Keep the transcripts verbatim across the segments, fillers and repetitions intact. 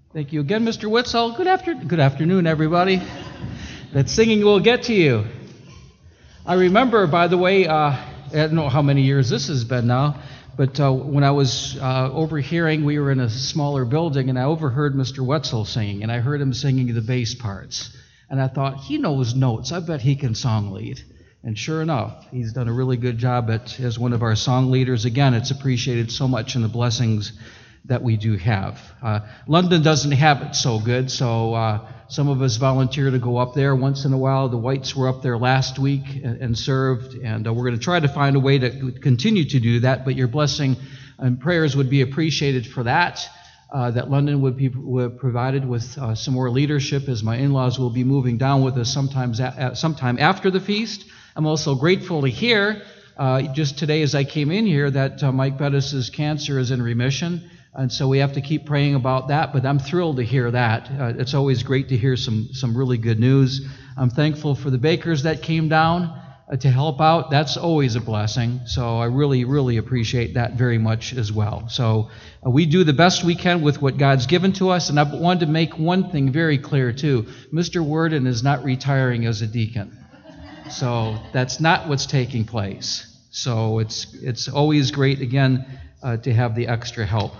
Thank you again, Mister Witzel. Good after, good afternoon, everybody. That singing will get to you. I remember, by the way, uh, I don't know how many years this has been now, but uh, when I was uh, overhearing, we were in a smaller building, and I overheard Mister Wetzel singing, and I heard him singing the bass parts. And I thought, he knows notes. I bet he can song lead. And sure enough, he's done a really good job at, as one of our song leaders. Again, it's appreciated so much in the blessings that we do have. Uh, London doesn't have it so good, so uh, some of us volunteer to go up there once in a while. The Whites were up there last week and, and served, and uh, we're going to try to find a way to continue to do that, but your blessing and prayers would be appreciated for that, uh, that London would be would provided with uh, some more leadership, as my in-laws will be moving down with us sometimes a, sometime after the feast. I'm also grateful to hear, uh, just today as I came in here, that uh, Mike Bettis' cancer is in remission. And so we have to keep praying about that, but I'm thrilled to hear that. Uh, it's always great to hear some some really good news. I'm thankful for the bakers that came down uh, to help out. That's always a blessing. So I really, really appreciate that very much as well. So uh, we do the best we can with what God's given to us. And I wanted to make one thing very clear, too. Mister Worden is not retiring as a deacon. So that's not what's taking place. So it's, it's always great, again, uh, to have the extra help.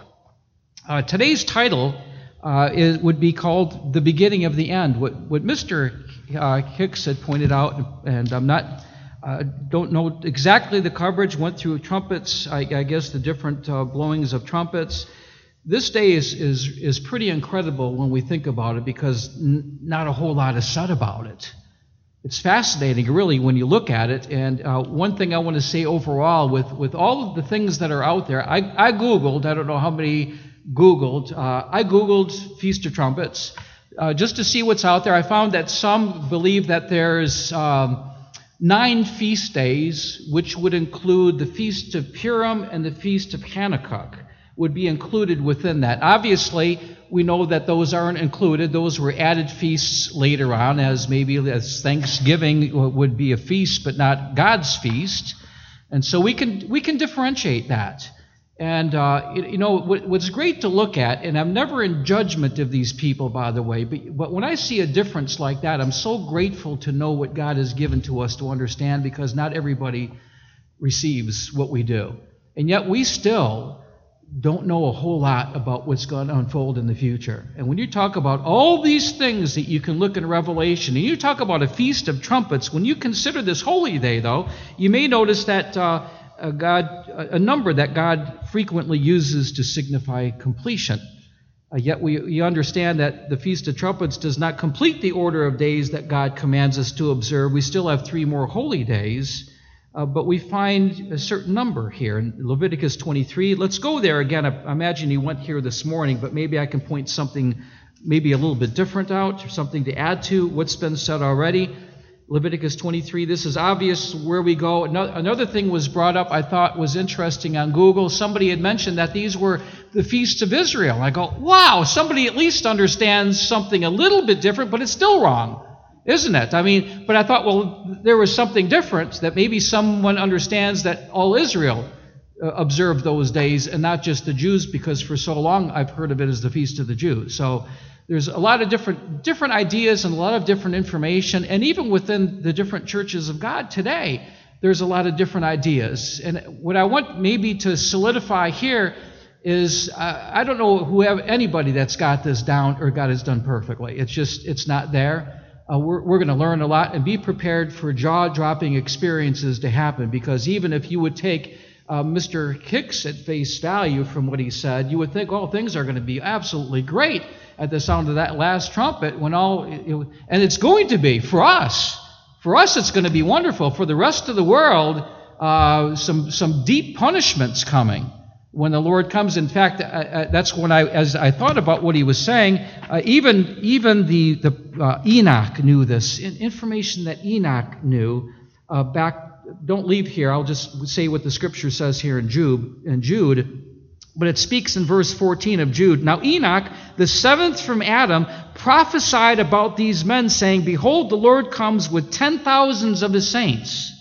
Uh, today's title uh, is, would be called The Beginning of the End. What, what Mister Uh, Hicks had pointed out, and I'm not, uh, don't know exactly the coverage, went through trumpets, I, I guess the different uh, blowings of trumpets. This day is, is, is pretty incredible when we think about it, because n- not a whole lot is said about it. It's fascinating, really, when you look at it. And uh, one thing I want to say overall, with, with all of the things that are out there, I, I Googled, I don't know how many Googled, uh, I Googled Feast of Trumpets uh, just to see what's out there. I found that some believe that there's um, nine feast days, which would include the Feast of Purim and the Feast of Hanukkah would be included within that. Obviously, we know that those aren't included. Those were added feasts later on, as maybe as Thanksgiving would be a feast, but not God's feast. And so we can we can differentiate that. And, uh, you know, what's great to look at, and I'm never in judgment of these people, by the way, but, but when I see a difference like that, I'm so grateful to know what God has given to us to understand, because not everybody receives what we do. And yet we still don't know a whole lot about what's going to unfold in the future. And when you talk about all these things that you can look in Revelation, and you talk about a Feast of Trumpets, when you consider this holy day, though, you may notice that uh, a, God, a number that God frequently uses to signify completion. Uh, yet we, we understand that the Feast of Trumpets does not complete the order of days that God commands us to observe. We still have three more holy days. Uh, but we find a certain number here in Leviticus twenty-three. Let's go there again. I, I imagine you went here this morning, but maybe I can point something maybe a little bit different out, or something to add to what's been said already. Leviticus twenty-three, this is obvious where we go. Another, another thing was brought up I thought was interesting on Google. Somebody had mentioned that these were the feasts of Israel. I go, wow, somebody at least understands something a little bit different, but it's still wrong. Isn't it? I mean, but I thought, well, there was something different, that maybe someone understands that all Israel uh, observed those days and not just the Jews, because for so long I've heard of it as the Feast of the Jews. So there's a lot of different different ideas and a lot of different information, and even within the different churches of God today, there's a lot of different ideas. And what I want maybe to solidify here is, uh, I don't know who have anybody that's got this down or got it done perfectly. It's just, it's not there. Uh, we're we're going to learn a lot and be prepared for jaw-dropping experiences to happen, because even if you would take uh, Mister Hicks at face value from what he said, you would think, oh, things are going to be absolutely great at the sound of that last trumpet, when all, it, and it's going to be for us. For us, it's going to be wonderful. For the rest of the world, uh, some some deep punishments coming when the Lord comes. In fact, uh, that's when I, as I thought about what he was saying, uh, even even the the uh, Enoch knew this information that Enoch knew uh, back. Don't leave here. I'll just say what the Scripture says here in Jude. In Jude, but it speaks in verse fourteen of Jude. Now Enoch, the seventh from Adam, prophesied about these men, saying, "Behold, the Lord comes with ten thousands of his saints."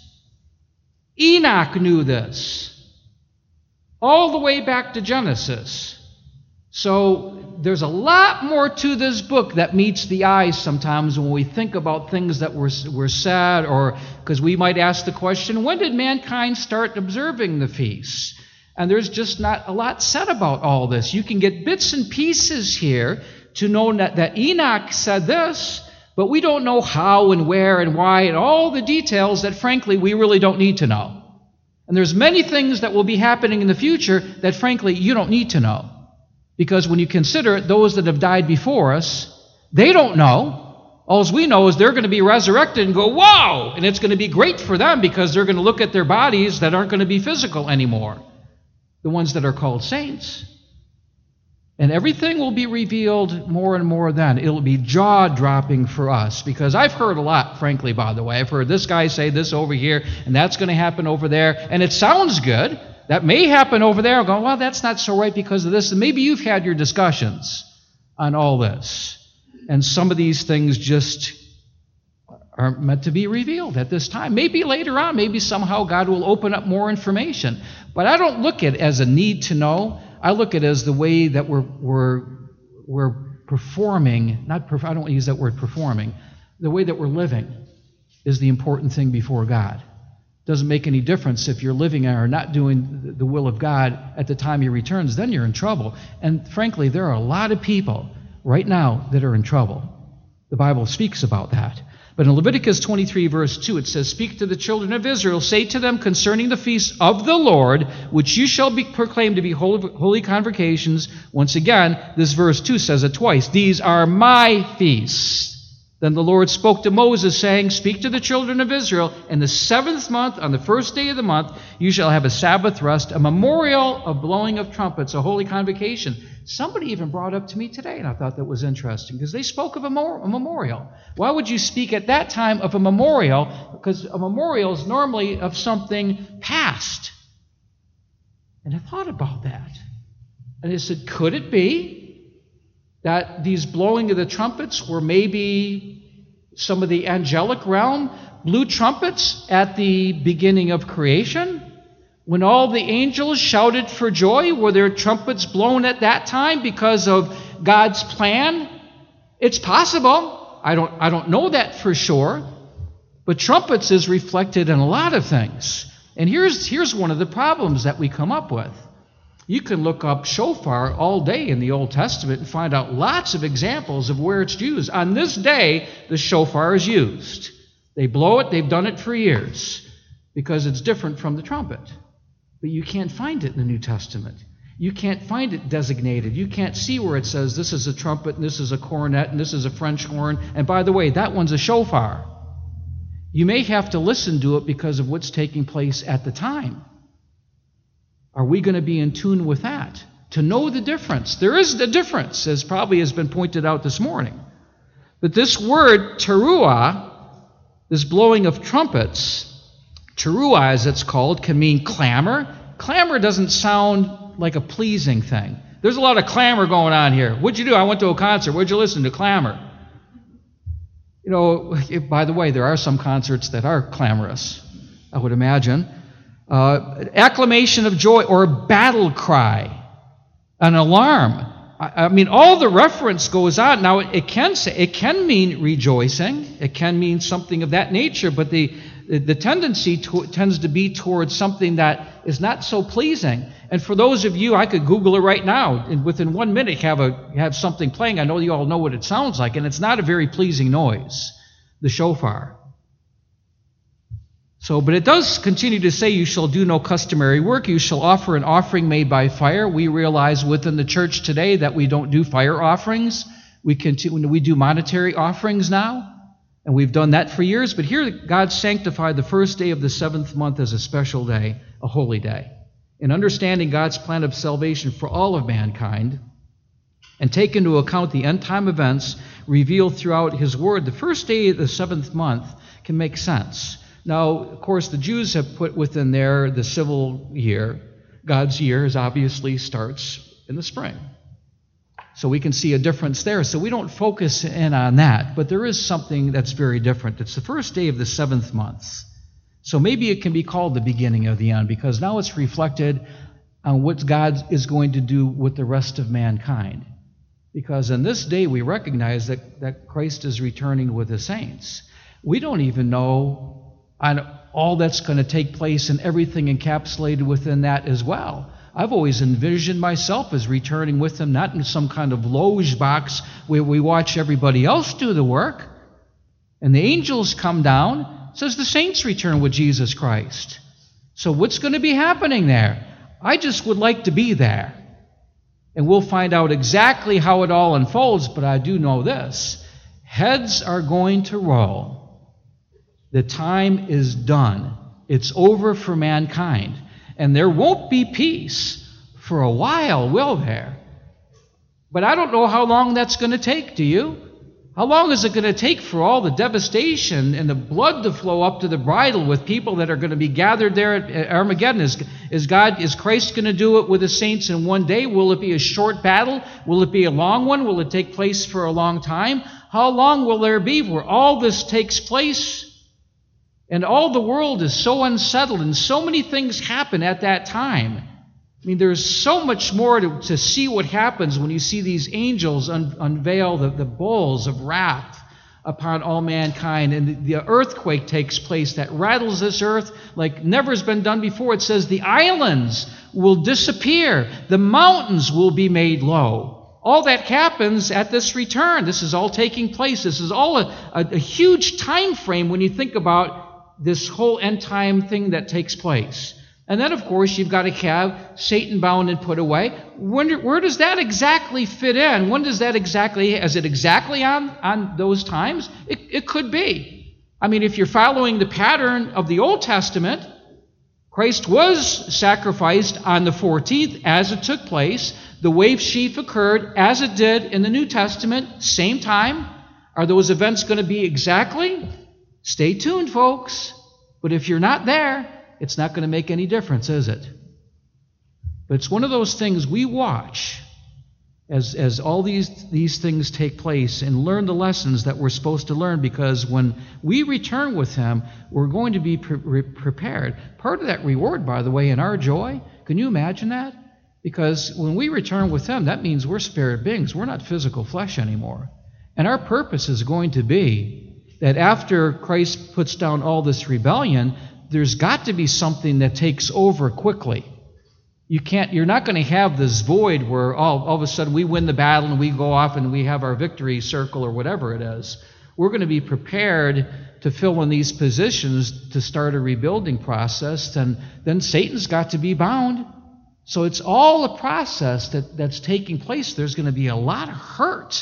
Enoch knew this. All the way back to Genesis. So there's a lot more to this book that meets the eye sometimes when we think about things that were, were said, or because we might ask the question, when did mankind start observing the feasts? And there's just not a lot said about all this. You can get bits and pieces here to know that, that Enoch said this, but we don't know how and where and why and all the details that, frankly, we really don't need to know. And there's many things that will be happening in the future that, frankly, you don't need to know. Because when you consider it, those that have died before us, they don't know. All we know is they're going to be resurrected and go, wow! And it's going to be great for them because they're going to look at their bodies that aren't going to be physical anymore. The ones that are called saints. And everything will be revealed more and more then. It'll be jaw-dropping for us. Because I've heard a lot, frankly, by the way. I've heard this guy say this over here, and that's going to happen over there. And it sounds good. That may happen over there. I'm going, well, that's not so right because of this. And maybe you've had your discussions on all this. And some of these things just aren't meant to be revealed at this time. Maybe later on, maybe somehow God will open up more information. But I don't look at it as a need to know. I look at it as the way that we're we're we're performing, not perf- I don't want to use that word performing, the way that we're living is the important thing before God. Doesn't make any difference if you're living or not doing the will of God at the time He returns, then you're in trouble. And frankly, there are a lot of people right now that are in trouble. The Bible speaks about that. But in Leviticus twenty-three, verse two, it says, "Speak to the children of Israel, say to them concerning the feasts of the Lord, which you shall be proclaimed to be holy, holy convocations." Once again, this verse two says it twice. "These are my feasts." Then the Lord spoke to Moses, saying, "Speak to the children of Israel, in the seventh month, on the first day of the month, you shall have a Sabbath rest, a memorial of blowing of trumpets, a holy convocation." Somebody even brought up to me today, and I thought that was interesting, because they spoke of a, mor- a memorial. Why would you speak at that time of a memorial? Because a memorial is normally of something past. And I thought about that. And I said, could it be that these blowing of the trumpets were maybe some of the angelic realm blew trumpets at the beginning of creation? When all the angels shouted for joy, were there trumpets blown at that time because of God's plan? It's possible. I don't, I don't know that for sure. But trumpets is reflected in a lot of things. And here's, here's one of the problems that we come up with. You can look up shofar all day in the Old Testament and find out lots of examples of where it's used. On this day, the shofar is used. They blow it. They've done it for years because it's different from the trumpet. But you can't find it in the New Testament. You can't find it designated. You can't see where it says this is a trumpet and this is a cornet and this is a French horn. And by the way, that one's a shofar. You may have to listen to it because of what's taking place at the time. Are we going to be in tune with that? To know the difference. There is a difference, as probably has been pointed out this morning. But this word, teruah, this blowing of trumpets, teruah, as it's called, can mean clamor. Clamor doesn't sound like a pleasing thing. There's a lot of clamor going on here. What'd you do? I went to a concert. What'd you listen to? Clamor. You know, by the way, there are some concerts that are clamorous, I would imagine. Uh, acclamation of joy or battle cry, an alarm. I, I mean, all the reference goes on. Now, it, it can say it can mean rejoicing. It can mean something of that nature, but the The tendency to, tends to be towards something that is not so pleasing. And for those of you, I could Google it right now, and within one minute have a have something playing. I know you all know what it sounds like, and it's not a very pleasing noise, the shofar. So, but it does continue to say, "You shall do no customary work. You shall offer an offering made by fire." We realize within the church today that we don't do fire offerings. We continue, we do monetary offerings now. And we've done that for years, but here God sanctified the first day of the seventh month as a special day, a holy day. In understanding God's plan of salvation for all of mankind, and take into account the end-time events revealed throughout His Word, the first day of the seventh month can make sense. Now, of course, the Jews have put within there the civil year. God's year is obviously starts in the spring. So we can see a difference there. So we don't focus in on that. But there is something that's very different. It's the first day of the seventh month. So maybe it can be called the beginning of the end, because now it's reflected on what God is going to do with the rest of mankind. Because in this day we recognize that, that Christ is returning with the saints. We don't even know on all that's going to take place and everything encapsulated within that as well. I've always envisioned myself as returning with him, not in some kind of loge box where we watch everybody else do the work. And the angels come down. It says the saints return with Jesus Christ. So what's going to be happening there? I just would like to be there. And we'll find out exactly how it all unfolds, but I do know this. Heads are going to roll. The time is done. It's over for mankind. And there won't be peace for a while, will there? But I don't know how long that's going to take, do you? How long is it going to take for all the devastation and the blood to flow up to the bridle with people that are going to be gathered there at Armageddon? Is, is God, is Christ going to do it with the saints in one day? Will it be a short battle? Will it be a long one? Will it take place for a long time? How long will there be where all this takes place? And all the world is so unsettled and so many things happen at that time. I mean, there's so much more to, to see what happens when you see these angels un, unveil the, the bowls of wrath upon all mankind. And the, the earthquake takes place that rattles this earth like never has been done before. It says the islands will disappear. The mountains will be made low. All that happens at this return. This is all taking place. This is all a, a, a huge time frame when you think about this whole end time thing that takes place. And then, of course, you've got to have Satan bound and put away. When, where does that exactly fit in? When does that exactly, is it exactly on, on those times? It, it could be. I mean, if you're following the pattern of the Old Testament, Christ was sacrificed on the fourteenth as it took place. The wave sheaf occurred as it did in the New Testament, same time. Are those events going to be exactly? Stay tuned, folks. But if you're not there, it's not going to make any difference, is it? But it's one of those things we watch as, as all these, these things take place and learn the lessons that we're supposed to learn, because when we return with him, we're going to be pre- prepared. Part of that reward, by the way, in our joy, can you imagine that? Because when we return with him, that means we're spirit beings. We're not physical flesh anymore. And our purpose is going to be that after Christ puts down all this rebellion, there's got to be something that takes over quickly. You can't, you're not going to have this void where all, all of a sudden we win the battle and we go off and we have our victory circle or whatever it is. We're going to be prepared to fill in these positions to start a rebuilding process, and then Satan's got to be bound. So it's all a process that, that's taking place. There's going to be a lot of hurt,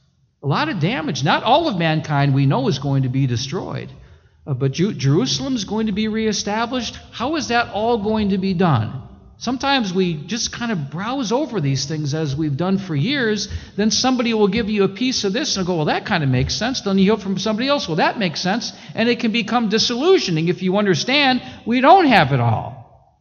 a lot of damage. Not all of mankind we know is going to be destroyed. Uh, but Ju- Jerusalem's going to be reestablished. How is that all going to be done? Sometimes we just kind of browse over these things as we've done for years. Then somebody will give you a piece of this and go, well, that kind of makes sense. Then you hear from somebody else, well, that makes sense. And it can become disillusioning if you understand we don't have it all.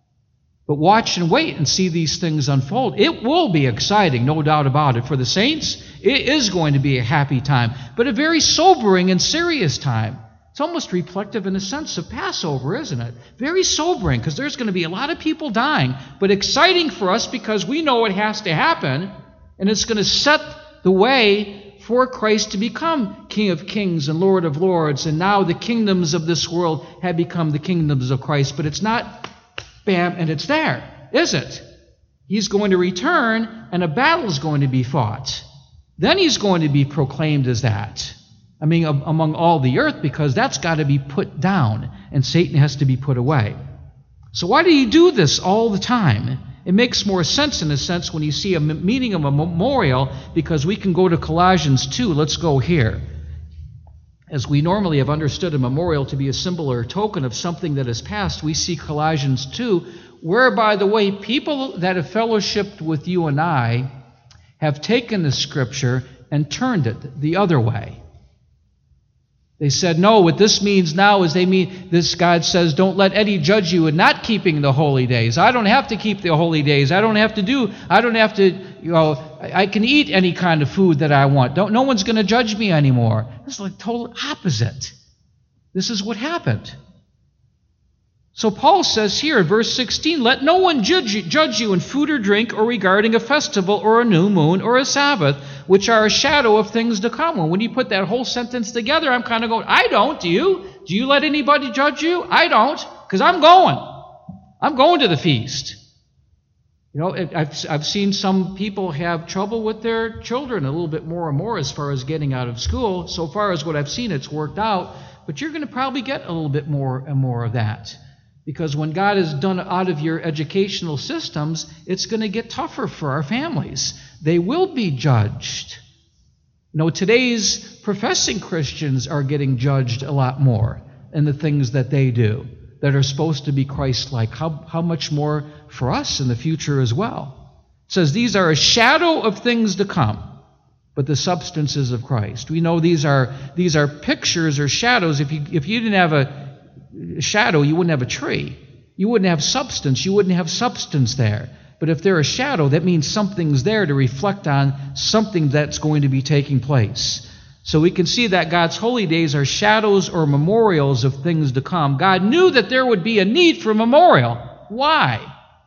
But watch and wait and see these things unfold. It will be exciting, no doubt about it. For the saints, it is going to be a happy time, but a very sobering and serious time. It's almost reflective in a sense of Passover, isn't it? Very sobering, because there's going to be a lot of people dying, but exciting for us because we know it has to happen, and it's going to set the way for Christ to become King of Kings and Lord of Lords, and now the kingdoms of this world have become the kingdoms of Christ. But it's not bam, and it's there, is it? He's going to return, and a battle is going to be fought. Then he's going to be proclaimed as that. I mean, among all the earth, because that's got to be put down, and Satan has to be put away. So why do you do this all the time? It makes more sense, in a sense, when you see a meaning of a memorial, because we can go to Colossians two. Let's go here. As we normally have understood a memorial to be a symbol or a token of something that has passed, we see Colossians two, where, by the way, people that have fellowshipped with you and I have taken the Scripture and turned it the other way. They said, no, what this means now is they mean, this God says, don't let any judge you in not keeping the holy days. I don't have to keep the holy days. I don't have to do, I don't have to, you know, I can eat any kind of food that I want. Don't, no one's going to judge me anymore. It's like total opposite. This is what happened. So Paul says here in verse sixteen, let no one judge you, judge you in food or drink or regarding a festival or a new moon or a Sabbath, which are a shadow of things to come. And when you put that whole sentence together, I'm kind of going, I don't. Do you? Do you let anybody judge you? I don't, because I'm going. I'm going to the feast. You know, I've, I've seen some people have trouble with their children a little bit more and more as far as getting out of school. So far as what I've seen, it's worked out. But you're going to probably get a little bit more and more of that. Because when God is done out of your educational systems, it's going to get tougher for our families. They will be judged. You know, today's professing Christians are getting judged a lot more in the things that they do that are supposed to be Christ-like. How, how much more for us in the future as well? It says, these are a shadow of things to come, but the substance is of Christ. We know these are these are pictures or shadows. If you if you didn't have a shadow, you wouldn't have a tree. You wouldn't have substance. You wouldn't have substance there. But if they're a shadow, that means something's there to reflect on something that's going to be taking place. So we can see that God's holy days are shadows or memorials of things to come. God knew that there would be a need for a memorial. Why?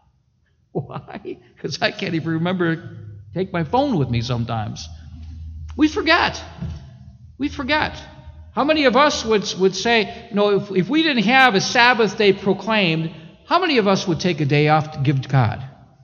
Why? Because I can't even remember, take my phone with me sometimes. We forget. We forget. How many of us would, would say, you know, if, if we didn't have a Sabbath day proclaimed, how many of us would take a day off to give to God?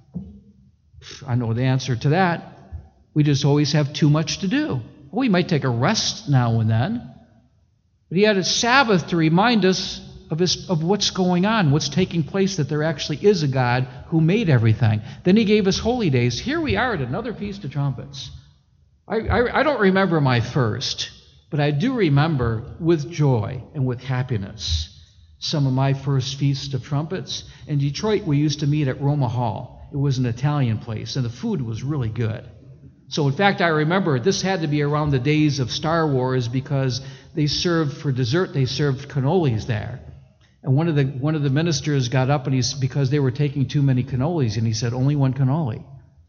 I know the answer to that. We just always have too much to do. Well, we might take a rest now and then. But he had a Sabbath to remind us of, his, of what's going on, what's taking place, that there actually is a God who made everything. Then he gave us holy days. Here we are at another Feast of Trumpets. I, I, I don't remember my first. But I do remember with joy and with happiness some of my first Feast of Trumpets. In Detroit, we used to meet at Roma Hall. It was an Italian place, and the food was really good. So, in fact, I remember this had to be around the days of Star Wars because they served, for dessert, they served cannolis there. And one of the one of the ministers got up, and he's because they were taking too many cannolis, and he said, only one cannoli.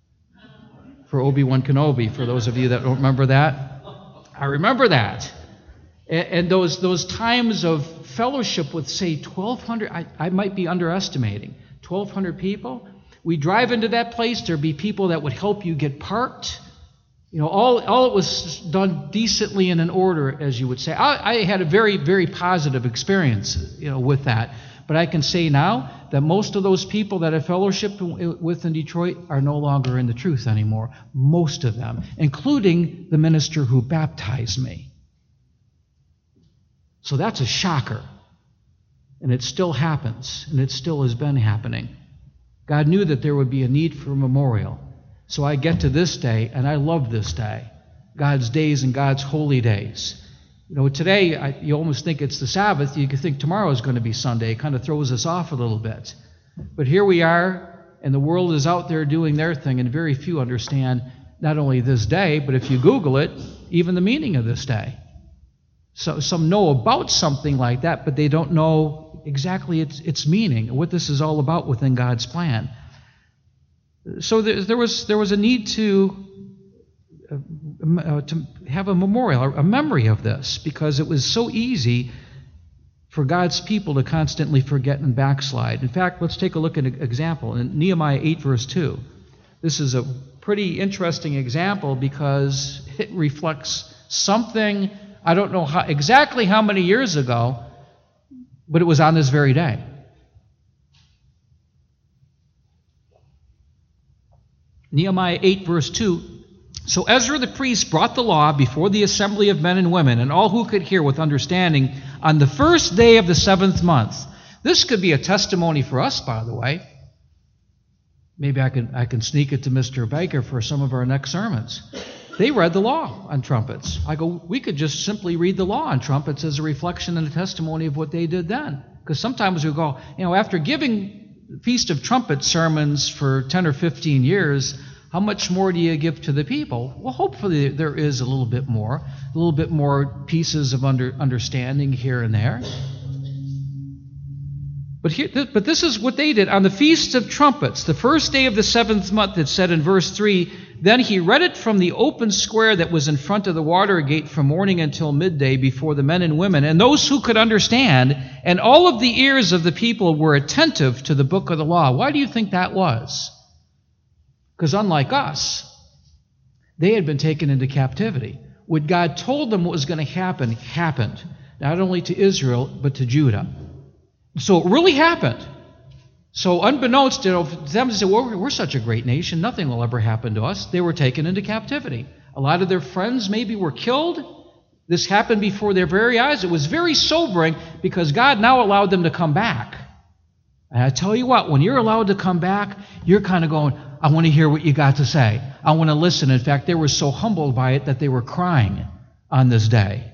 For Obi-Wan Kenobi, for those of you that don't remember that. I remember that. And those those times of fellowship with, say, twelve hundred, I, I might be underestimating, twelve hundred people. We drive into that place, there'd be people that would help you get parked. You know, all, all it was done decently and in order, as you would say. I, I had a very, very positive experience, you know, with that. But I can say now that most of those people that I fellowshiped with in Detroit are no longer in the truth anymore. Most of them, including the minister who baptized me. So that's a shocker. And it still happens, and it still has been happening. God knew that there would be a need for a memorial. So I get to this day, and I love this day, God's days and God's holy days. You know, today, I, you almost think it's the Sabbath. You could think tomorrow is going to be Sunday. It kind of throws us off a little bit. But here we are, and the world is out there doing their thing, and very few understand not only this day, but if you Google it, even the meaning of this day. So some know about something like that, but they don't know exactly its, its meaning, what this is all about within God's plan. So there, there was there was a need to uh, to have a memorial, a memory of this, because it was so easy for God's people to constantly forget and backslide. In fact, let's take a look at an example in Nehemiah eight, verse two. This is a pretty interesting example because it reflects something, I don't know how, exactly how many years ago, but it was on this very day. Nehemiah eight, verse two. So Ezra the priest brought the law before the assembly of men and women, and all who could hear with understanding, on the first day of the seventh month. This could be a testimony for us, by the way. Maybe I can I can sneak it to Mister Baker for some of our next sermons. They read the law on trumpets. I go, we could just simply read the law on trumpets as a reflection and a testimony of what they did then. Because sometimes we go, you know, after giving Feast of Trumpets sermons for ten or fifteen years, how much more do you give to the people? Well, hopefully there is a little bit more, a little bit more pieces of under, understanding here and there. But here, but this is what they did. On the Feast of Trumpets, the first day of the seventh month, it said in verse three, Then he read it from the open square that was in front of the water gate from morning until midday before the men and women, and those who could understand, and all of the ears of the people were attentive to the book of the law. Why do you think that was? Because unlike us, they had been taken into captivity. What God told them what was going to happen, happened. Not only to Israel, but to Judah. So it really happened. So unbeknownst to them, they said, well, we're such a great nation, nothing will ever happen to us. They were taken into captivity. A lot of their friends maybe were killed. This happened before their very eyes. It was very sobering because God now allowed them to come back. And I tell you what, when you're allowed to come back, you're kind of going, I want to hear what you got to say. I want to listen. In fact, they were so humbled by it that they were crying on this day.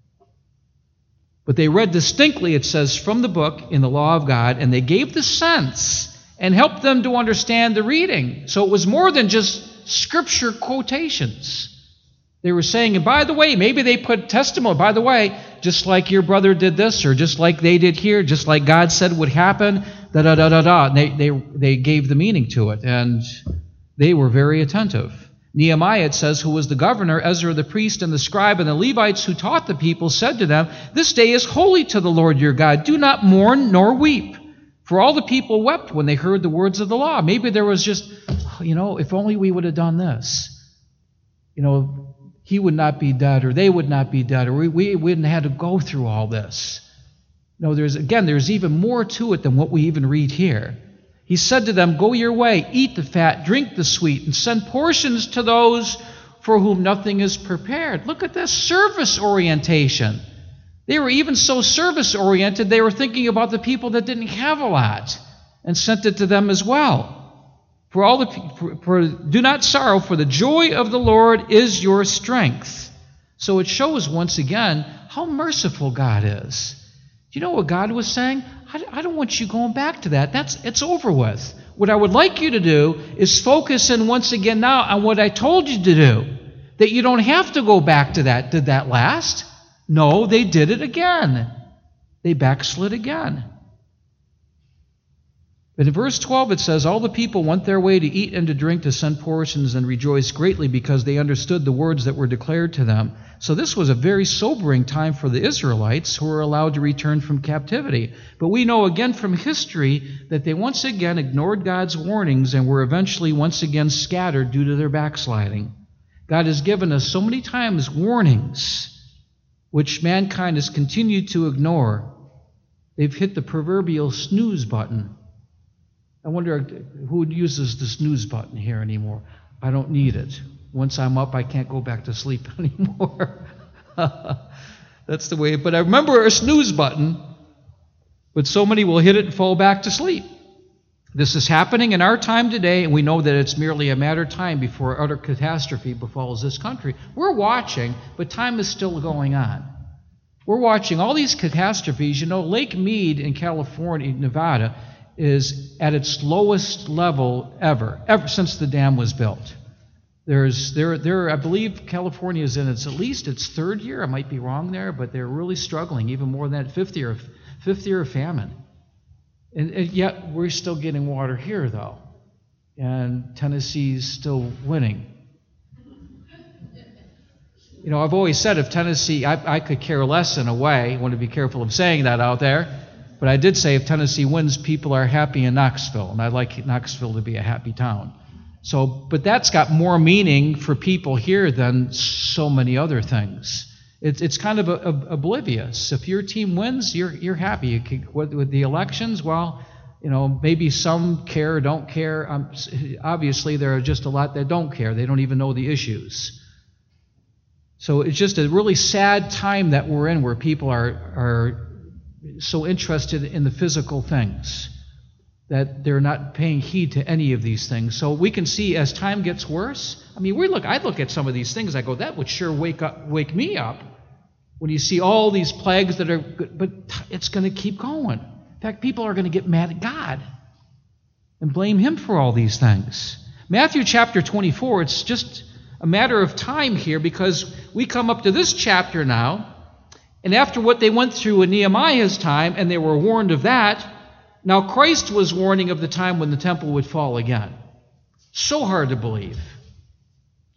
But they read distinctly, it says, from the book in the law of God, and they gave the sense and helped them to understand the reading. So it was more than just scripture quotations. They were saying, and by the way, maybe they put testimony, by the way, just like your brother did this, or just like they did here, just like God said would happen, da-da-da-da-da. They, they, they gave the meaning to it, and they were very attentive. Nehemiah, it says, who was the governor, Ezra the priest, and the scribe, and the Levites who taught the people, said to them, this day is holy to the Lord your God. Do not mourn nor weep. For all the people wept when they heard the words of the law. Maybe there was just, you know, if only we would have done this. You know, he would not be dead, or they would not be dead, or we, we wouldn't have had to go through all this. No, there's, again, there's even more to it than what we even read here. He said to them, go your way, eat the fat, drink the sweet, and send portions to those for whom nothing is prepared. Look at this service orientation. They were even so service-oriented, they were thinking about the people that didn't have a lot and sent it to them as well. For all the for, for, do not sorrow, for the joy of the Lord is your strength. So it shows once again how merciful God is. Do you know what God was saying? I don't want you going back to that. That's it's over with. What I would like you to do is focus in once again now on what I told you to do. That you don't have to go back to that. Did that last? No, they did it again. They backslid again. But in verse twelve it says, all the people went their way to eat and to drink, to send portions, and rejoiced greatly because they understood the words that were declared to them. So this was a very sobering time for the Israelites who were allowed to return from captivity. But we know again from history that they once again ignored God's warnings and were eventually once again scattered due to their backsliding. God has given us so many times warnings which mankind has continued to ignore. They've hit the proverbial snooze button. I wonder who uses the snooze button here anymore. I don't need it. Once I'm up, I can't go back to sleep anymore. That's the way. But I remember a snooze button, but so many will hit it and fall back to sleep. This is happening in our time today, and we know that it's merely a matter of time before utter catastrophe befalls this country. We're watching, but time is still going on. We're watching all these catastrophes. You know, Lake Mead in California, Nevada, is at its lowest level ever, ever since the dam was built. There's there there I believe California is in its at least its third year. I might be wrong there, but they're really struggling, even more than that, fifth year fifth year of famine. And, and yet we're still getting water here though. And Tennessee's still winning. You know, I've always said if Tennessee, I, I could care less in a way. I want to be careful of saying that out there. But I did say if Tennessee wins, people are happy in Knoxville, and I'd like Knoxville to be a happy town. So, but that's got more meaning for people here than so many other things. It's it's kind of a, a, oblivious. If your team wins, you're you're happy. You can, with, with the elections, well, you know, maybe some care, don't care. Um, obviously, there are just a lot that don't care. They don't even know the issues. So it's just a really sad time that we're in, where people are are. so interested in the physical things that they're not paying heed to any of these things. So we can see as time gets worse. I mean, we look. I look at some of these things. I go, that would sure wake up, wake me up when you see all these plagues that are. But it's going to keep going. In fact, people are going to get mad at God and blame Him for all these things. Matthew chapter twenty-four. It's just a matter of time here, because we come up to this chapter now. And after what they went through in Nehemiah's time, and they were warned of that, now Christ was warning of the time when the temple would fall again. So hard to believe.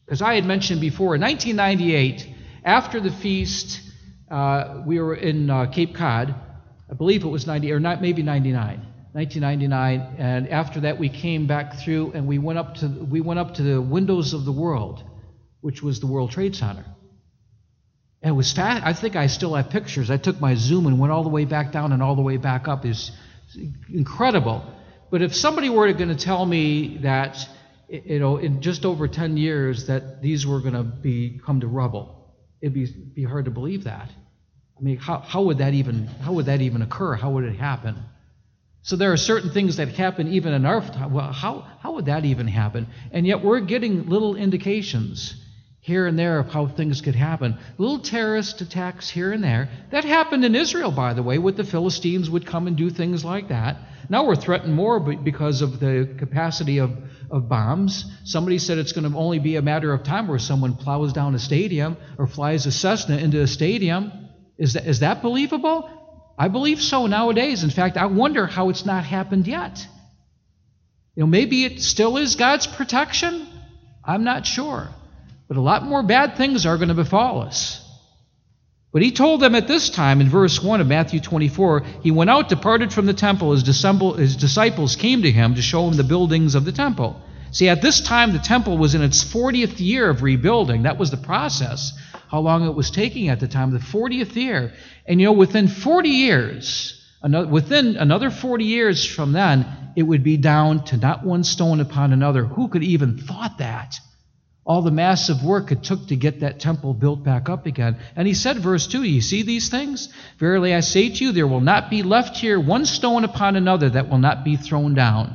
Because I had mentioned before, in nineteen ninety-eight, after the feast, uh, we were in uh, Cape Cod. I believe it was ninety, or not, maybe ninety-nine, nineteen ninety-nine. And after that, we came back through, and we went up to we went up to the windows of the world, which was the World Trade Center. And it was fast. I think I still have pictures. I took my zoom and went all the way back down and all the way back up. It's incredible. But if somebody were going to tell me that, you know, in just over ten years that these were going to be come to rubble, it'd be be hard to believe that. I mean, how how would that even how would that even occur? How would it happen? So there are certain things that happen even in our time. Well, how how would that even happen? And yet we're getting little indications here and there of how things could happen. Little terrorist attacks here and there. That happened in Israel, by the way, with the Philistines would come and do things like that. Now we're threatened more because of the capacity of, of bombs. Somebody said it's going to only be a matter of time where someone plows down a stadium or flies a Cessna into a stadium. Is that, is that believable? I believe so nowadays. In fact, I wonder how it's not happened yet. You know, maybe it still is God's protection. I'm not sure. But a lot more bad things are going to befall us. But he told them at this time, in verse one of Matthew twenty-four, he went out, departed from the temple. His disciples came to him to show him the buildings of the temple. See, at this time, the temple was in its fortieth year of rebuilding. That was the process, how long it was taking at the time, the fortieth year. And, you know, within forty years, another, within another forty years from then, it would be down to not one stone upon another. Who could even thought that? All the massive work it took to get that temple built back up again. And he said, verse two, you see these things? Verily I say to you, there will not be left here one stone upon another that will not be thrown down.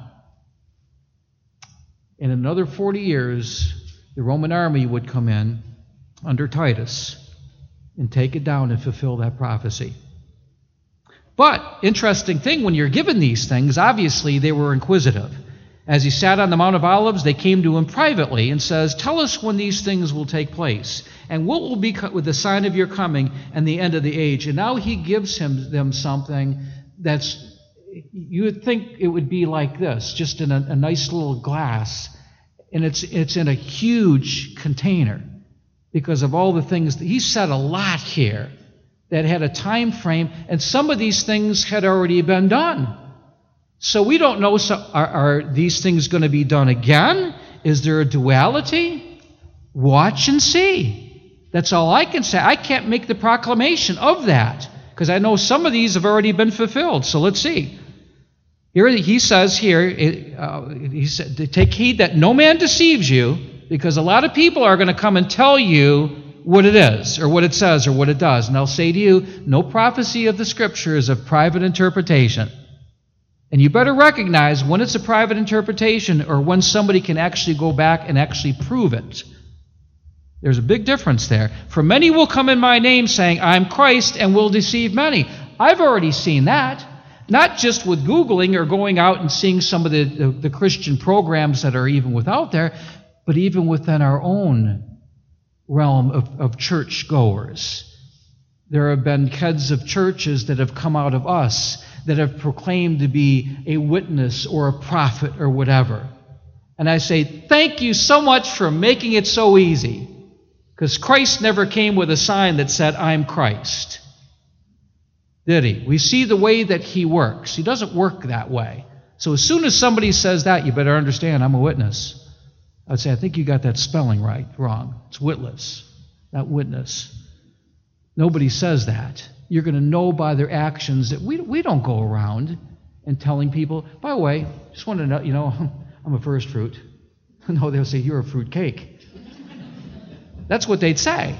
In another forty years, the Roman army would come in under Titus and take it down and fulfill that prophecy. But, interesting thing, when you're given these things, obviously they were inquisitive. As he sat on the Mount of Olives, they came to him privately and says, tell us when these things will take place, and what will be with the sign of your coming and the end of the age. And now he gives him them something that's, you would think it would be like this, just in a, a nice little glass, and it's it's in a huge container because of all the things. He said a lot here that had a time frame, and some of these things had already been done. So we don't know, so are, are these things going to be done again? Is there a duality? Watch and see. That's all I can say. I can't make the proclamation of that because I know some of these have already been fulfilled. So let's see. Here he says here, uh, he said, take heed that no man deceives you, because a lot of people are going to come and tell you what it is or what it says or what it does. And they'll say to you, no prophecy of the Scripture is of private interpretation. And you better recognize when it's a private interpretation or when somebody can actually go back and actually prove it. There's a big difference there. For many will come in my name saying, I'm Christ, and will deceive many. I've already seen that. Not just with Googling or going out and seeing some of the, the, the Christian programs that are even without there, but even within our own realm of, of churchgoers. There have been heads of churches that have come out of us that have proclaimed to be a witness or a prophet or whatever. And I say, thank you so much for making it so easy. Because Christ never came with a sign that said, I'm Christ. Did he? We see the way that he works. He doesn't work that way. So as soon as somebody says that, you better understand, I'm a witness. I'd say, I think you got that spelling right, wrong. It's witless, not witness. Nobody says that. You're going to know by their actions that we we don't go around and telling people, by the way, just want to know, you know, I'm a first fruit. No, they'll say, you're a fruit cake. That's what they'd say.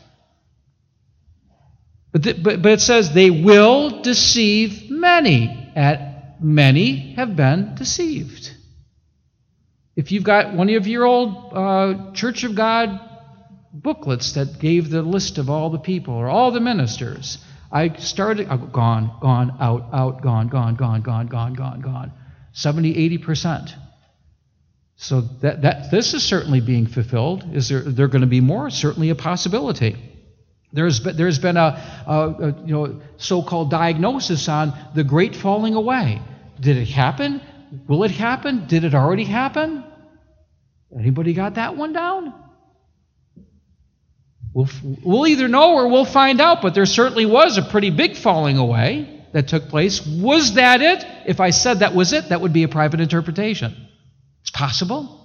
But, th- but, but it says, they will deceive many. At many have been deceived. If you've got one of your old uh, Church of God booklets that gave the list of all the people or all the ministers, I started, oh, gone, gone, out, out, gone, gone, gone, gone, gone, gone, gone. seventy, eighty percent. So that, that this is certainly being fulfilled. Is there, there going to be more? Certainly a possibility. There's been, there's been a, a, a you know so-called diagnosis on the great falling away. Did it happen? Will it happen? Did it already happen? Anybody got that one down? We'll, we'll either know or we'll find out, but there certainly was a pretty big falling away that took place. Was that it? If I said that was it, that would be a private interpretation. It's possible.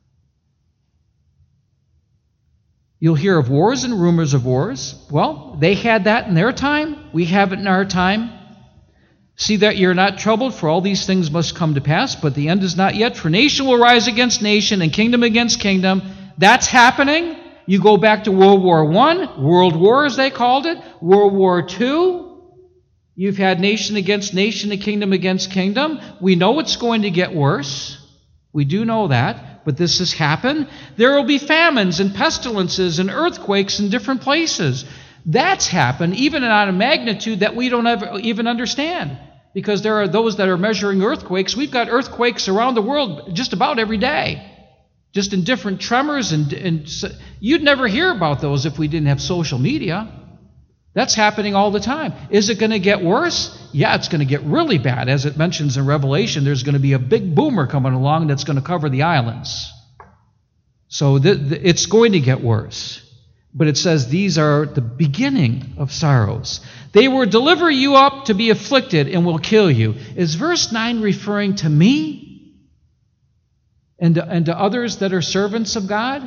You'll hear of wars and rumors of wars. Well, they had that in their time. We have it in our time. See that you're not troubled, for all these things must come to pass, but the end is not yet. For nation will rise against nation, and kingdom against kingdom. That's happening. You go back to World War One, World War as they called it, World War Two. You've had nation against nation and kingdom against kingdom. We know it's going to get worse. We do know that, but this has happened. There will be famines and pestilences and earthquakes in different places. That's happened even on a magnitude that we don't ever even understand, because there are those that are measuring earthquakes. We've got earthquakes around the world just about every day, just in different tremors, and, and you'd never hear about those if we didn't have social media. That's happening all the time. Is it going to get worse? Yeah, it's going to get really bad. As it mentions in Revelation, there's going to be a big boomer coming along that's going to cover the islands. So th- th- it's going to get worse. But it says these are the beginning of sorrows. They will deliver you up to be afflicted and will kill you. Is verse nine referring to me and to, and to others that are servants of God?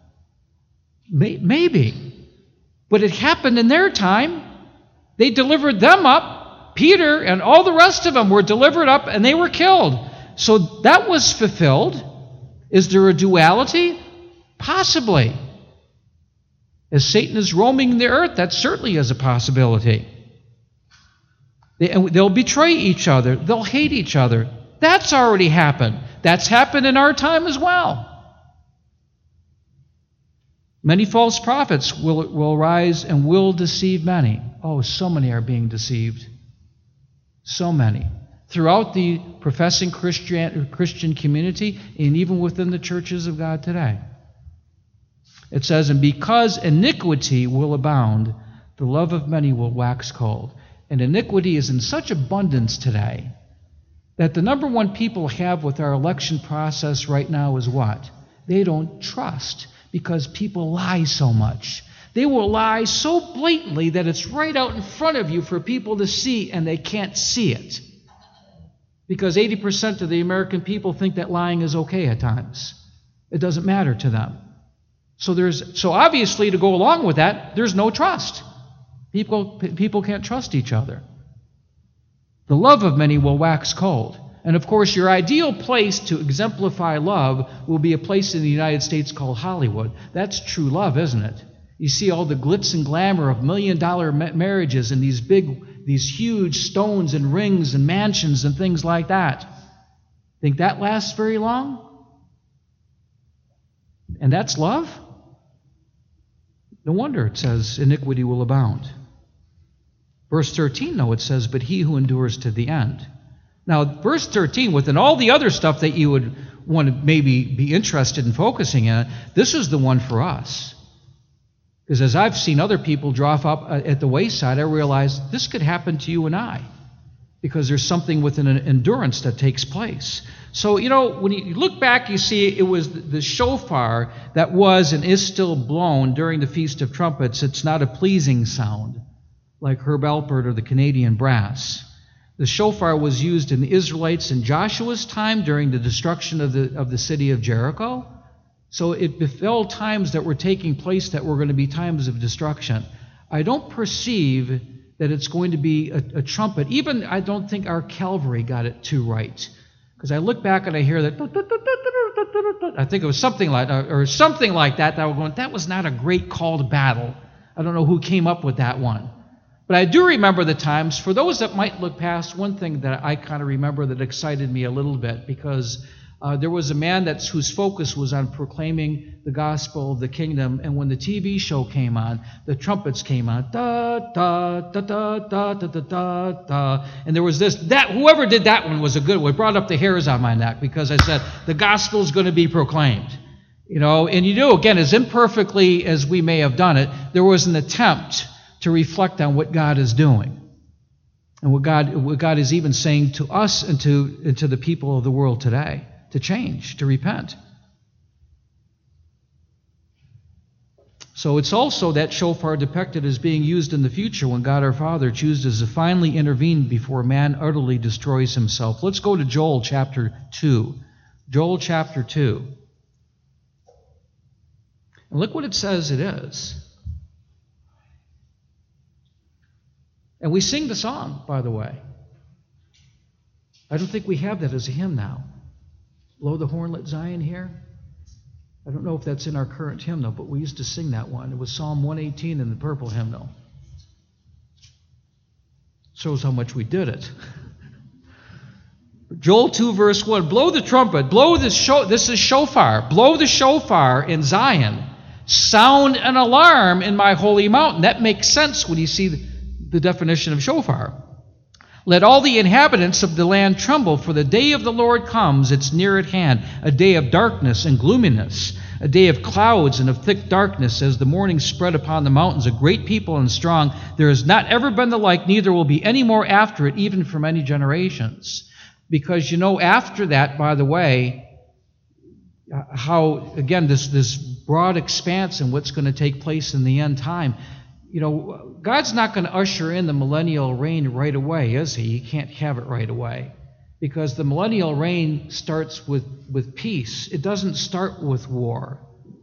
Maybe. But it happened in their time. They delivered them up. Peter and all the rest of them were delivered up and they were killed. So that was fulfilled. Is there a duality? Possibly. As Satan is roaming the earth, that certainly is a possibility. They, and they'll betray each other. They'll hate each other. That's already happened. That's happened in our time as well. Many false prophets will, will rise and will deceive many. Oh, so many are being deceived. So many. Throughout the professing Christian, Christian community and even within the churches of God today. It says, and because iniquity will abound, the love of many will wax cold. And iniquity is in such abundance today that the number one people have with our election process right now is what? They don't trust, because people lie so much. They will lie so blatantly that it's right out in front of you for people to see, and they can't see it. Because eighty percent of the American people think that lying is okay at times. It doesn't matter to them. So there's so obviously to go along with that, there's no trust. People, people can't trust each other. The love of many will wax cold. And of course, your ideal place to exemplify love will be a place in the United States called Hollywood. That's true love, isn't it? You see all the glitz and glamour of million-dollar marriages and these big, these huge stones and rings and mansions and things like that. Think that lasts very long? And that's love? No wonder it says iniquity will abound. Verse thirteen, though, it says, but he who endures to the end. Now, verse thirteen, within all the other stuff that you would want to maybe be interested in focusing on, this is the one for us. Because as I've seen other people drop up at the wayside, I realize this could happen to you and I. Because there's something within an endurance that takes place. So, you know, when you look back, you see it was the shofar that was and is still blown during the Feast of Trumpets. It's not a pleasing sound like Herb Alpert or the Canadian brass. The shofar was used in the Israelites in Joshua's time during the destruction of the, of the city of Jericho. So it befell times that were taking place that were going to be times of destruction. I don't perceive that it's going to be a, a trumpet. Even I don't think our cavalry got it too right. Because I look back and I hear that, I think it was something like or something like that, that I was going, that was not a great call to battle. I don't know who came up with that one. But I do remember the times. For those that might look past, one thing that I kind of remember that excited me a little bit, because uh, there was a man that's whose focus was on proclaiming the gospel of the kingdom, and when the T V show came on, the trumpets came on, da da da da da da da da da, and there was this that whoever did that one was a good one. It brought up the hairs on my neck because I said the gospel's going to be proclaimed, you know. And you know, again, as imperfectly as we may have done it, there was an attempt to reflect on what God is doing. And what God, what God is even saying to us and to, and to the people of the world today, to change, to repent. So it's also that shofar depicted as being used in the future when God our Father chooses to finally intervene before man utterly destroys himself. Let's go to Joel chapter two. Joel chapter two. And look what it says it is. And we sing the song, by the way. I don't think we have that as a hymn now. Blow the horn, let Zion hear. I don't know if that's in our current hymnal, but we used to sing that one. It was Psalm one eighteen in the purple hymnal. Shows how much we did it. Joel two, verse one. Blow the trumpet. Blow the sho- This is shofar. Blow the shofar in Zion. Sound an alarm in my holy mountain. That makes sense when you see the, the definition of shofar. Let all the inhabitants of the land tremble, for the day of the Lord comes, it's near at hand, a day of darkness and gloominess, a day of clouds and of thick darkness, as the morning spread upon the mountains, a great people and strong. There has not ever been the like, neither will be any more after it, even for many generations. Because, you know, after that, by the way, how, again, this, this broad expanse and what's going to take place in the end time, you know, God's not going to usher in the millennial reign right away, is he? He can't have it right away. Because the millennial reign starts with, with peace. It doesn't start with war.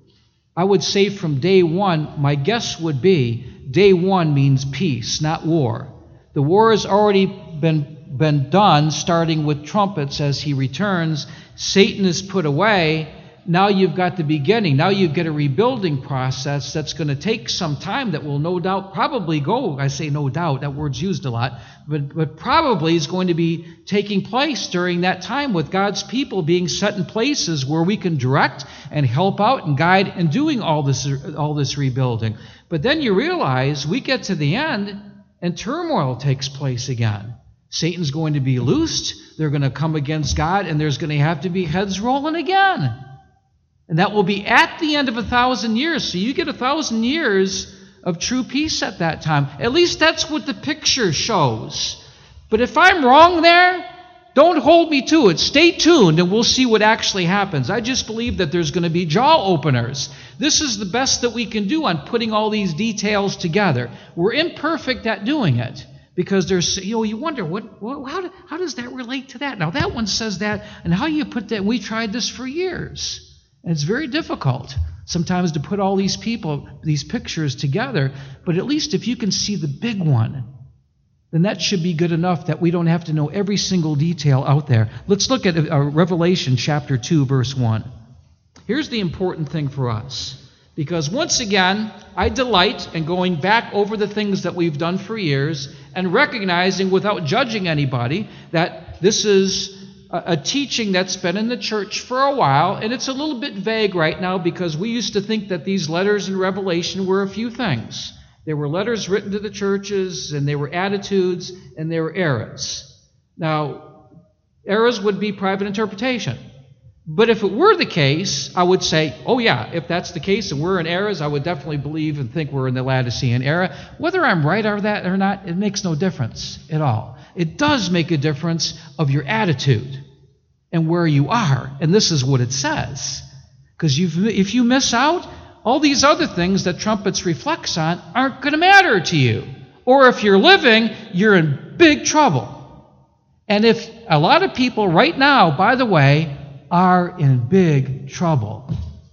I would say from day one, my guess would be, day one means peace, not war. The war has already been, been done, starting with trumpets as he returns. Satan is put away. Now you've got the beginning. Now you get a rebuilding process that's going to take some time that will no doubt probably go, I say no doubt, that word's used a lot, but, but probably is going to be taking place during that time with God's people being set in places where we can direct and help out and guide in doing all this, all this rebuilding. But then you realize we get to the end and turmoil takes place again. Satan's going to be loosed. They're going to come against God, and there's going to have to be heads rolling again. And that will be at the end of a thousand years. So you get a thousand years of true peace at that time. At least that's what the picture shows. But if I'm wrong there, don't hold me to it. Stay tuned and we'll see what actually happens. I just believe that there's going to be jaw openers. This is the best that we can do on putting all these details together. We're imperfect at doing it. Because there's, you know, you wonder, what, what how, do, how does that relate to that? Now that one says that, and how you put that, we tried this for years. And it's very difficult sometimes to put all these people, these pictures together, but at least if you can see the big one, then that should be good enough that we don't have to know every single detail out there. Let's look at uh, Revelation chapter two, verse one. Here's the important thing for us, because once again, I delight in going back over the things that we've done for years and recognizing without judging anybody that this is a teaching that's been in the church for a while, and it's a little bit vague right now because we used to think that these letters in Revelation were a few things. They were letters written to the churches, and they were attitudes, and they were eras. Now, eras would be private interpretation. But if it were the case, I would say, oh yeah, if that's the case and we're in eras, I would definitely believe and think we're in the Laodicean era. Whether I'm right or that or not, it makes no difference at all. It does make a difference of your attitude and where you are. And this is what it says. Because if you miss out, all these other things that trumpets reflects on aren't going to matter to you. Or if you're living, you're in big trouble. And if a lot of people right now, by the way, are in big trouble.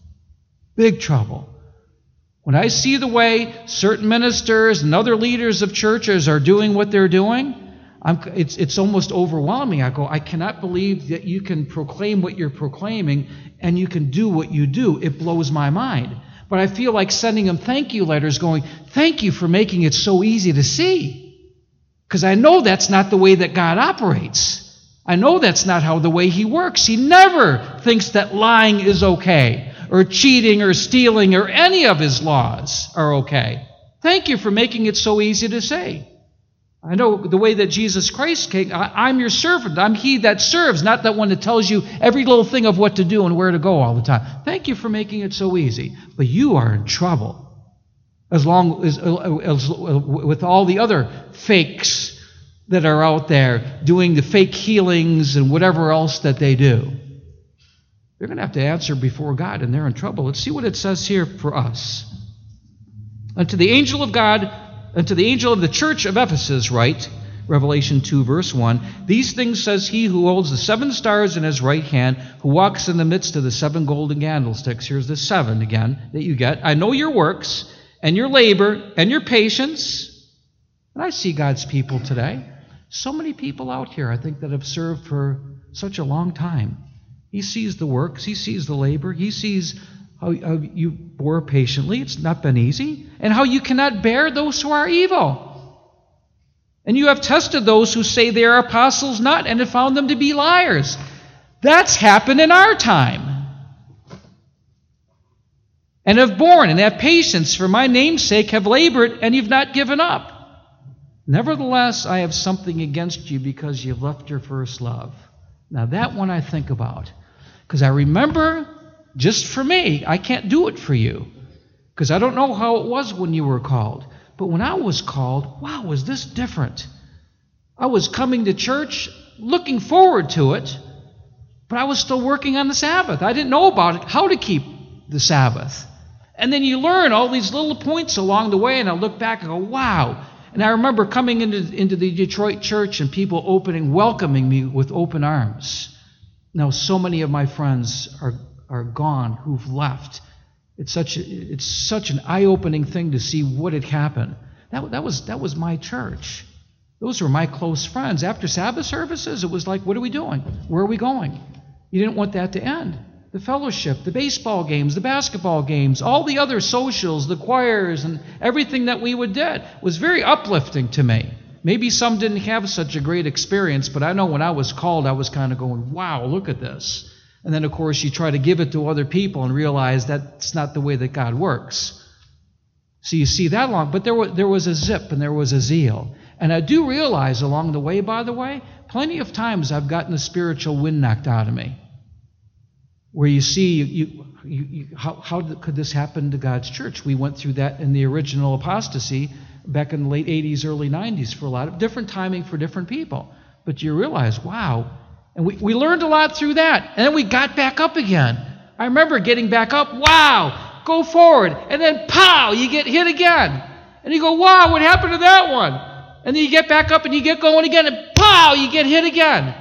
Big trouble. When I see the way certain ministers and other leaders of churches are doing what they're doing, I'm, it's, it's almost overwhelming. I go, I cannot believe that you can proclaim what you're proclaiming and you can do what you do. It blows my mind. But I feel like sending them thank you letters going, thank you for making it so easy to see. Because I know that's not the way that God operates. I know that's not how the way He works. He never thinks that lying is okay, or cheating or stealing or any of His laws are okay. Thank you for making it so easy to say. I know the way that Jesus Christ came, I, I'm your servant. I'm He that serves, not that one that tells you every little thing of what to do and where to go all the time. Thank you for making it so easy. But you are in trouble. As long as, as with all the other fakes that are out there doing the fake healings and whatever else that they do. They're going to have to answer before God, and they're in trouble. Let's see what it says here for us. Unto the angel of God, unto the angel of the church of Ephesus write, Revelation two, verse one, these things says he who holds the seven stars in his right hand, who walks in the midst of the seven golden candlesticks. Here's the seven again that you get. I know your works and your labor and your patience. And I see God's people today. So many people out here, I think, that have served for such a long time. He sees the works. He sees the labor. He sees how, how you bore patiently. It's not been easy. And how you cannot bear those who are evil. And you have tested those who say they are apostles not, and have found them to be liars. That's happened in our time. And have borne and have patience for my name's sake, have labored, and you've not given up. Nevertheless, I have something against you because you've left your first love. Now that one I think about. Because I remember, just for me, I can't do it for you. Because I don't know how it was when you were called. But when I was called, wow, was this different? I was coming to church, looking forward to it, but I was still working on the Sabbath. I didn't know about it, how to keep the Sabbath. And then you learn all these little points along the way, and I look back and go, wow. And I remember coming into, into the Detroit church and people opening, welcoming me with open arms. Now, so many of my friends are, are gone who've left. It's such a, it's such an eye-opening thing to see what had happened. That, that was that was my church. Those were my close friends. After Sabbath services, it was like, what are we doing? Where are we going? You didn't want that to end. The fellowship, the baseball games, the basketball games, all the other socials, the choirs, and everything that we would do was very uplifting to me. Maybe some didn't have such a great experience, but I know when I was called, I was kind of going, wow, look at this. And then, of course, you try to give it to other people and realize that's not the way that God works. So you see that along. But there was, there was a zip and there was a zeal. And I do realize along the way, by the way, plenty of times I've gotten the spiritual wind knocked out of me. Where you see, you, you, you, you, how, how could this happen to God's church? We went through that in the original apostasy back in the late eighties, early nineties for a lot of different timing for different people. But you realize, wow. And we, we learned a lot through that. And then we got back up again. I remember getting back up. Wow, go forward. And then pow, you get hit again. And you go, wow, what happened to that one? And then you get back up and you get going again. And pow, you get hit again.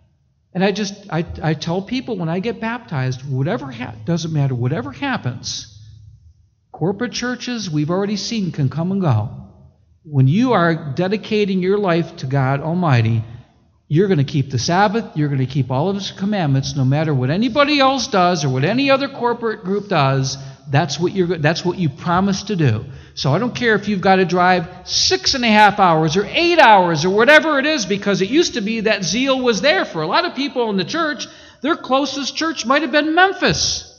And I just, I, I tell people when I get baptized, whatever, ha- doesn't matter, whatever happens, corporate churches, we've already seen, can come and go. When you are dedicating your life to God Almighty, you're going to keep the Sabbath, you're going to keep all of His commandments, no matter what anybody else does or what any other corporate group does. That's what you're. That's what you promise to do. So I don't care if you've got to drive six and a half hours or eight hours or whatever it is, because it used to be that zeal was there for a lot of people in the church. Their closest church might have been Memphis,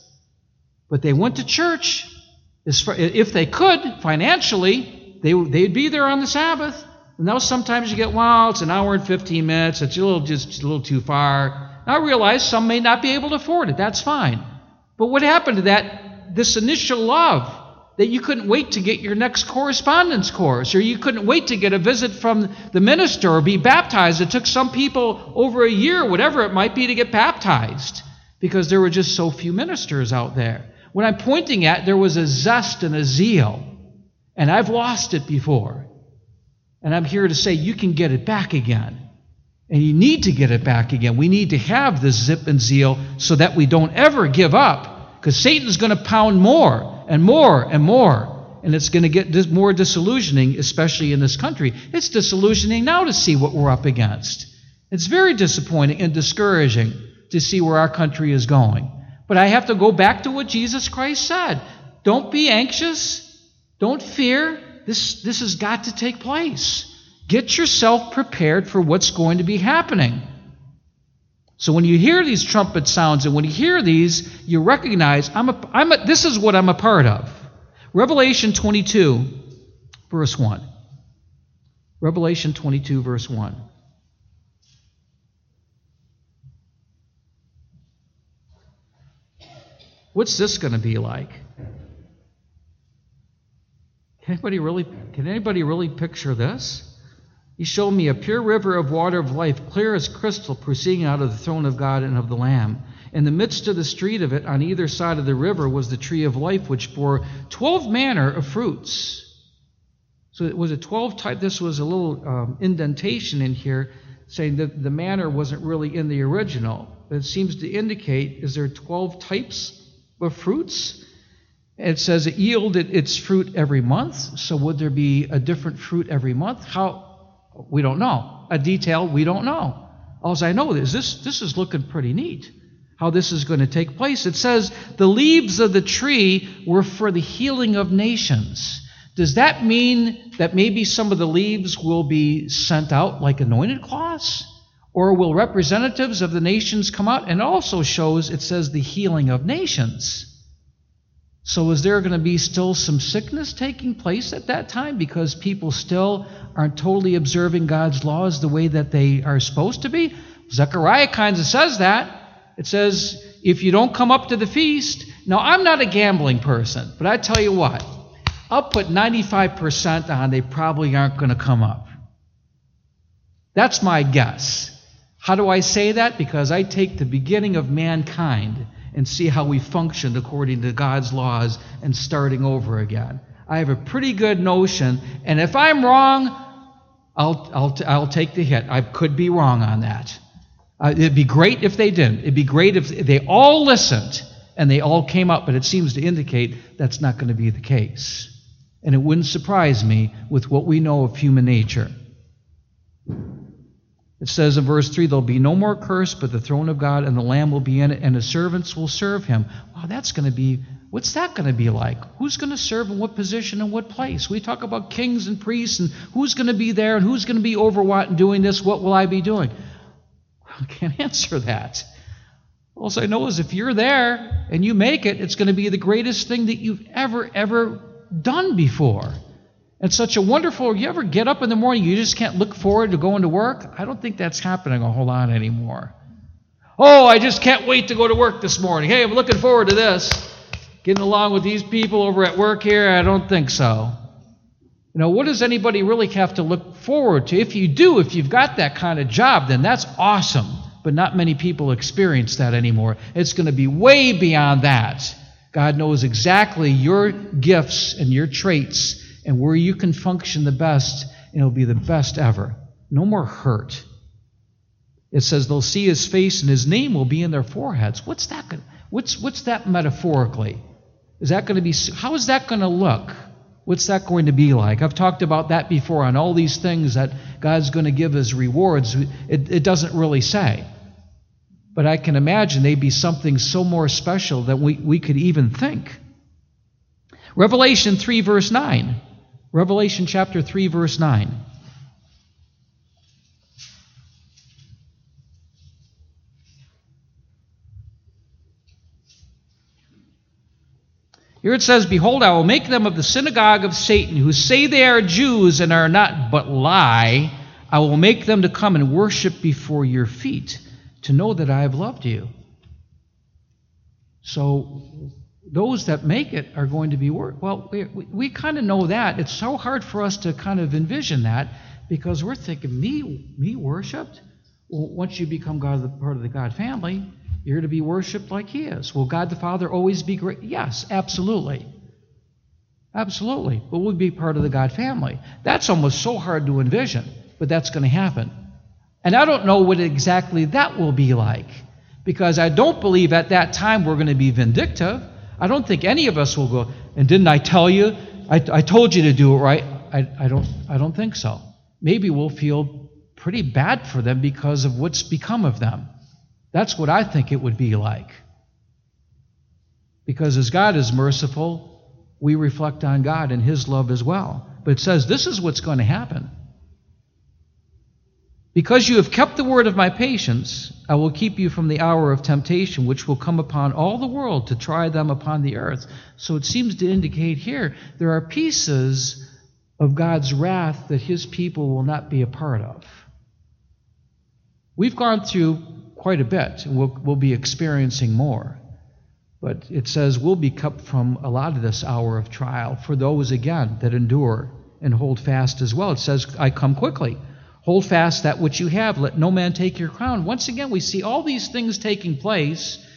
but they went to church as far, if they could financially. They they'd be there on the Sabbath. Now sometimes you get, well, it's an hour and fifteen minutes. It's a little just a little too far. Now I realize some may not be able to afford it. That's fine. But what happened to that? This initial love that you couldn't wait to get your next correspondence course, or you couldn't wait to get a visit from the minister or be baptized. It took some people over a year, whatever it might be, to get baptized because there were just so few ministers out there. What I'm pointing at, there was a zest and a zeal, and I've lost it before. And I'm here to say you can get it back again. And you need to get it back again. We need to have this zip and zeal so that we don't ever give up. Because Satan's going to pound more and more and more. And it's going to get dis- more disillusioning, especially in this country. It's disillusioning now to see what we're up against. It's very disappointing and discouraging to see where our country is going. But I have to go back to what Jesus Christ said. Don't be anxious. Don't fear. This, this has got to take place. Get yourself prepared for what's going to be happening. So when you hear these trumpet sounds and when you hear these, you recognize, I'm a, I'm a, this is what I'm a part of. Revelation twenty-two, verse one. Revelation twenty-two, verse one. What's this going to be like? Can anybody really, can anybody really picture this? He showed me a pure river of water of life, clear as crystal, proceeding out of the throne of God and of the Lamb. In the midst of the street of it, on either side of the river, was the tree of life, which bore twelve manner of fruits. So it was a twelve type. This was a little um, indentation in here, saying that the manner wasn't really in the original. But it seems to indicate, is there twelve types of fruits? It says it yielded its fruit every month. So would there be a different fruit every month? How? We don't know. A detail we don't know. All I know is this, this is looking pretty neat, how this is going to take place. It says the leaves of the tree were for the healing of nations. Does that mean that maybe some of the leaves will be sent out like anointed cloths? Or will representatives of the nations come out? And it also shows, it says, the healing of nations. So is there going to be still some sickness taking place at that time because people still aren't totally observing God's laws the way that they are supposed to be? Zechariah kind of says that. It says, if you don't come up to the feast... Now, I'm not a gambling person, but I tell you what, I'll put ninety-five percent on they probably aren't going to come up. That's my guess. How do I say that? Because I take the beginning of mankind and see how we functioned according to God's laws and starting over again. I have a pretty good notion, and if I'm wrong, I'll, I'll, I'll take the hit. I could be wrong on that. Uh, it'd be great if they didn't. It'd be great if they all listened and they all came up, but it seems to indicate that's not going to be the case. And it wouldn't surprise me with what we know of human nature. It says in verse three, there'll be no more curse, but the throne of God and the Lamb will be in it, and his servants will serve him. Wow, that's going to be, what's that going to be like? Who's going to serve in what position and what place? We talk about kings and priests, and who's going to be there, and who's going to be over what and doing this, what will I be doing? I can't answer that. All I know is if you're there and you make it, it's going to be the greatest thing that you've ever, ever done before. It's such a wonderful, you ever get up in the morning, you just can't look forward to going to work? I don't think that's happening a whole lot anymore. Oh, I just can't wait to go to work this morning. Hey, I'm looking forward to this. Getting along with these people over at work here? I don't think so. You know, what does anybody really have to look forward to? If you do, if you've got that kind of job, then that's awesome. But not many people experience that anymore. It's going to be way beyond that. God knows exactly your gifts and your traits and where you can function the best, and it'll be the best ever. No more hurt. It says they'll see his face and his name will be in their foreheads. What's that? Gonna, what's what's that metaphorically? Is that going to be? How is that going to look? What's that going to be like? I've talked about that before on all these things that God's going to give as rewards. It, it doesn't really say. But I can imagine they'd be something so more special than we, we could even think. Revelation three, verse nine. Revelation chapter three, verse nine. Here it says, behold, I will make them of the synagogue of Satan, who say they are Jews and are not, but lie. I will make them to come and worship before your feet, to know that I have loved you. So those that make it are going to be work. Well, we, we, we kind of know that. It's so hard for us to kind of envision that because we're thinking, me, me worshipped? Well, once you become God, part of the God family, you're to be worshipped like he is. Will God the Father always be great? Yes, absolutely. Absolutely. But we'll be part of the God family. That's almost so hard to envision, but that's going to happen. And I don't know what exactly that will be like, because I don't believe at that time we're going to be vindictive. I don't think any of us will go, and didn't I tell you? I, I told you to do it right. I, I don't I don't think so. Maybe we'll feel pretty bad for them because of what's become of them. That's what I think it would be like. Because as God is merciful, we reflect on God and his love as well. But it says this is what's going to happen. Because you have kept the word of my patience, I will keep you from the hour of temptation, which will come upon all the world to try them upon the earth. So it seems to indicate here there are pieces of God's wrath that his people will not be a part of. We've gone through quite a bit, and we'll, we'll be experiencing more. But it says we'll be kept from a lot of this hour of trial for those, again, that endure and hold fast as well. It says, I come quickly. Hold fast that which you have. Let no man take your crown. Once again, we see all these things taking place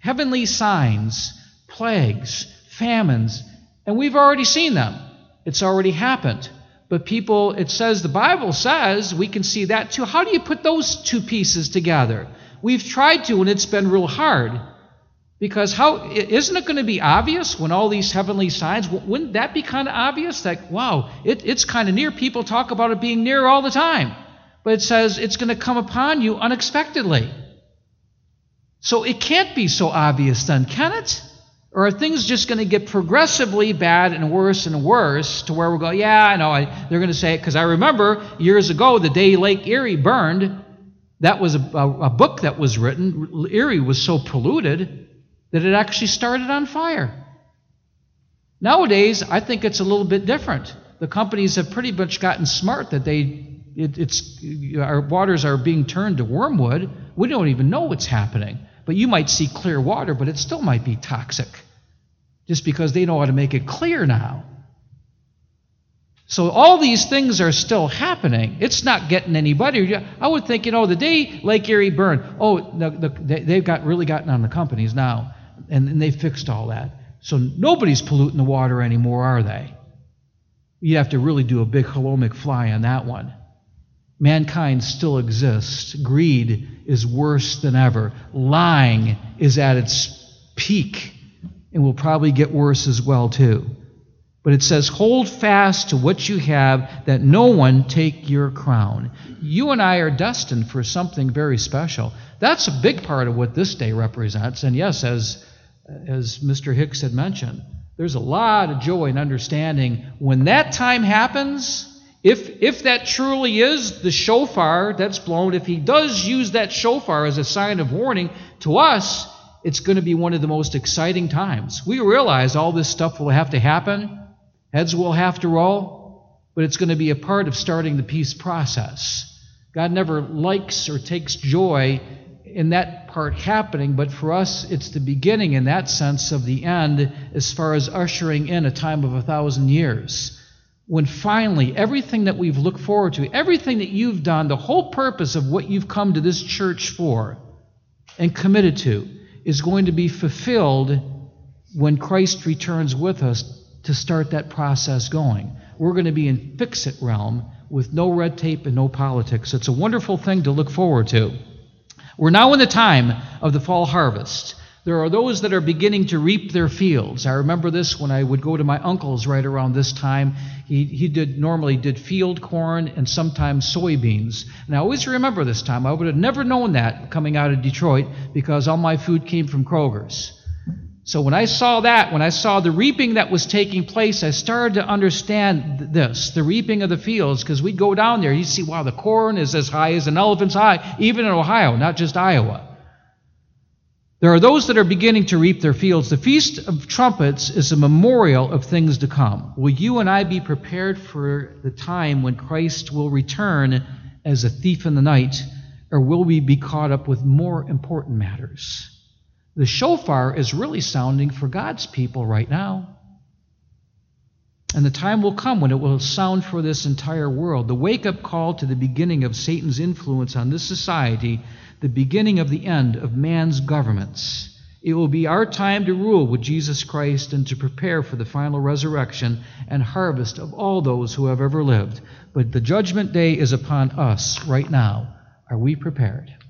heavenly signs, plagues, famines, and we've already seen them. It's already happened. But people, it says, the Bible says, we can see that too. How do you put those two pieces together? We've tried to, and it's been real hard. Because how isn't it going to be obvious when all these heavenly signs, wouldn't that be kind of obvious? Like, wow, it, it's kind of near. People talk about it being near all the time. But it says it's going to come upon you unexpectedly. So it can't be so obvious then, can it? Or are things just going to get progressively bad and worse and worse to where we'll go, yeah, I know, I, they're going to say it. Because I remember years ago, the day Lake Erie burned, that was a, a, a book that was written. Erie was so polluted that it actually started on fire. Nowadays, I think it's a little bit different. The companies have pretty much gotten smart that they, it, it's our waters are being turned to wormwood. We don't even know what's happening. But you might see clear water, but it still might be toxic, just because they know how to make it clear now. So all these things are still happening. It's not getting any better. I would think, you know, the day Lake Erie burned, oh, the, the, they've got really gotten on the companies now, and, and they fixed all that. So nobody's polluting the water anymore, are they? You'd have to really do a big Hello McFly on that one. Mankind still exists. Greed is worse than ever. Lying is at its peak and will probably get worse as well, too. But it says, hold fast to what you have, that no one take your crown. You and I are destined for something very special. That's a big part of what this day represents. And yes, as, as Mister Hicks had mentioned, there's a lot of joy and understanding when that time happens. If, if that truly is the shofar that's blown, if he does use that shofar as a sign of warning to us, it's going to be one of the most exciting times. We realize all this stuff will have to happen. Heads will have to roll, but it's going to be a part of starting the peace process. God never likes or takes joy in that part happening, but for us, it's the beginning in that sense of the end as far as ushering in a time of a thousand years. When finally, everything that we've looked forward to, everything that you've done, the whole purpose of what you've come to this church for and committed to is going to be fulfilled when Christ returns with us to start that process going. We're going to be in fix-it realm with no red tape and no politics. It's a wonderful thing to look forward to. We're now in the time of the fall harvest. There are those that are beginning to reap their fields. I remember this when I would go to my uncle's right around this time. He he did normally did field corn and sometimes soybeans. And I always remember this time. I would have never known that coming out of Detroit because all my food came from Kroger's. So when I saw that, when I saw the reaping that was taking place, I started to understand this, the reaping of the fields, because we'd go down there, you'd see, wow, the corn is as high as an elephant's eye, even in Ohio, not just Iowa. There are those that are beginning to reap their fields. The Feast of Trumpets is a memorial of things to come. Will you and I be prepared for the time when Christ will return as a thief in the night, or will we be caught up with more important matters? The shofar is really sounding for God's people right now. And the time will come when it will sound for this entire world. The wake-up call to the beginning of Satan's influence on this society, the beginning of the end of man's governments. It will be our time to rule with Jesus Christ and to prepare for the final resurrection and harvest of all those who have ever lived. But the judgment day is upon us right now. Are we prepared?